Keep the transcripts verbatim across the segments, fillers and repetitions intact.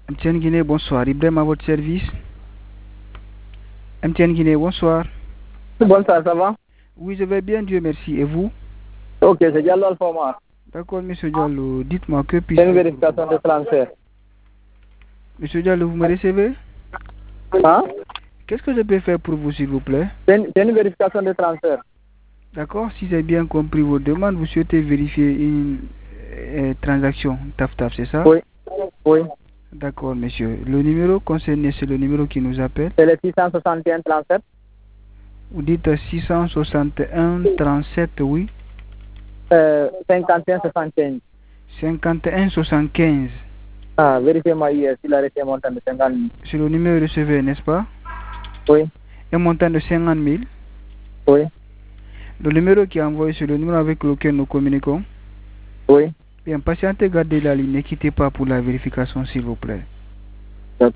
M T N Guinée, bonsoir. Ibrahim à votre service. M T N Guinée, bonsoir. Bonsoir, ça va? Oui, je vais bien, Dieu merci. Et vous? Ok, c'est Diallo Alpha. D'accord, monsieur Diallo. Dites-moi que puis-je... C'est une vérification de transfert. Monsieur Diallo, vous me recevez? Hein? Qu'est-ce que je peux faire pour vous, s'il vous plaît? C'est une, une vérification de transfert. D'accord, si j'ai bien compris vos demandes, vous souhaitez vérifier une euh, transaction T A F T A F, c'est ça? Oui. Oui. D'accord, monsieur. Le numéro concerné, c'est le numéro qui nous appelle? C'est le six cent soixante et un trente-sept. Vous dites six cent soixante et un trente-sept, oui? Euh, cinquante et un soixante-quinze. cinquante et un soixante-quinze. Ah, vérifiez-moi hier s'il a reçu un montant de cinquante mille. C'est le numéro recevé, n'est-ce pas? Oui. Un montant de cinquante mille? Oui. Le numéro qui est envoyé, c'est le numéro avec lequel nous communiquons? Oui. Bien, patientez, gardez la ligne, ne quittez pas pour la vérification, s'il vous plaît. D'accord.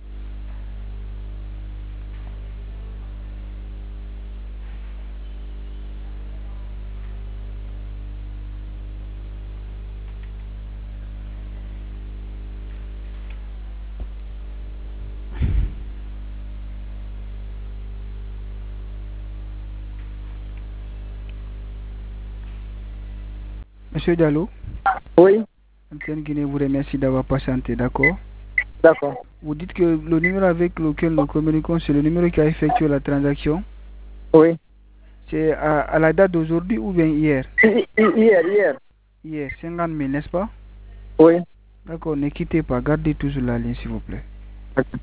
Monsieur Diallo? Oui. M T N Guinée vous remercie d'avoir patienté, d'accord? D'accord. Vous dites que le numéro avec lequel nous communiquons, c'est le numéro qui a effectué la transaction? Oui. C'est à, à la date d'aujourd'hui ou bien hier? Hi- hi- Hier, hier. Hier, cinquante mille, n'est-ce pas? Oui. D'accord, ne quittez pas, gardez toujours la ligne, s'il vous plaît. D'accord.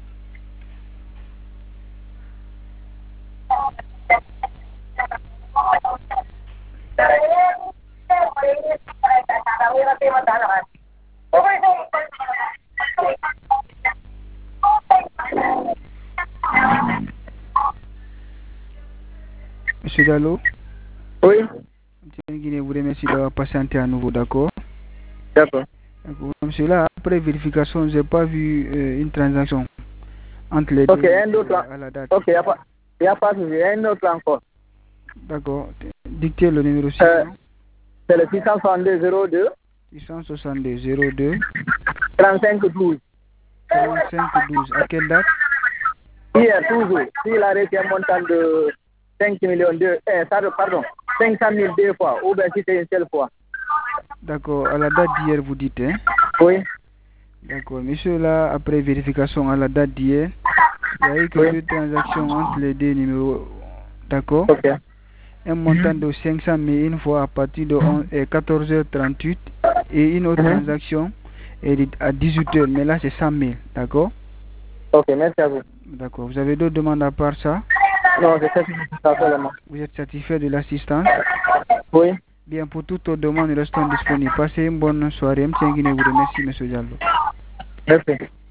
Monsieur Diallo? Oui. M T N Guinée vous remercie d'avoir patienté à nouveau, d'accord? D'accord. D'accord. Monsieur, là, après vérification, je n'ai pas vu euh, une transaction entre les Ok, deux un autre. euh, à la date. Ok, il n'y a pas, y a pas de souci. Un autre encore. D'accord. Dictez le numéro six Euh, cents. c'est le six cent soixante-deux zéro deux. six cent soixante-deux zéro deux. trente-cinq douze. trente-cinq douze. À quelle date? Hier, toujours. S'il a reçu un montant de cinq millions de... Eh, pardon, cinq cent mille deux fois, ou bien si c'est une seule fois. D'accord. À la date d'hier, vous dites, hein? Oui. D'accord. Monsieur, là, après vérification à la date d'hier, il y a eu que Oui. deux transactions entre les deux numéros. D'accord? Ok. Un montant de cinq cent mille une fois à partir de quatorze heures trente-huit et une autre Mhm. transaction est à dix-huit heures, mais là c'est cent mille. D'accord? Ok, merci à vous. D'accord. Vous avez d'autres demandes à part ça? Non, c'est ça seulement. Vous êtes satisfait de l'assistance? Oui. Bien, pour toutes autres demandes, nous restons disponibles. Passez une bonne soirée. M. Guinée vous remercie, M. Diallo. Merci.